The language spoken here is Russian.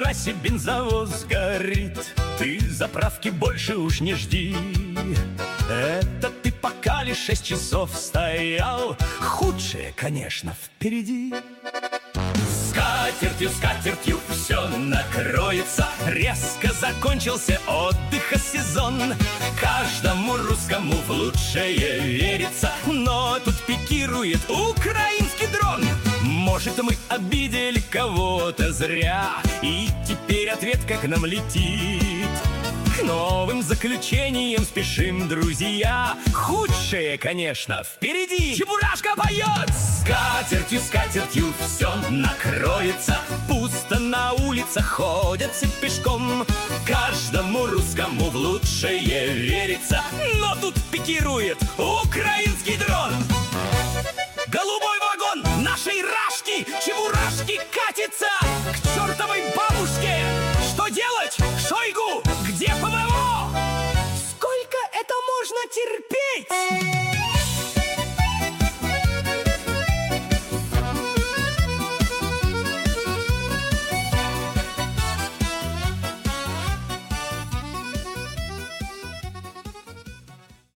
трассе бензовоз горит, ты заправки больше уж не жди. Это ты пока лишь 6 часов стоял, худшее, конечно, впереди. Скатертью, скатертью все накроется, резко закончился отдыха сезон. Каждому русскому в лучшее верится, но тут пикирует украинский дрон. Может, мы обидели кого-то зря, и теперь ответ как нам летит. К новым заключениям спешим, друзья, худшее, конечно, впереди. Чебурашка поет! Скатертью, скатертью все накроется, пусто на улицах ходят все пешком. Каждому русскому в лучшее верится, но тут пикирует украинский дрон. Голубой вагон нашей Рашки, Чебурашки, катится к чертовой бабушке. Что делать, Шойгу? Где ПВО? Сколько это можно терпеть?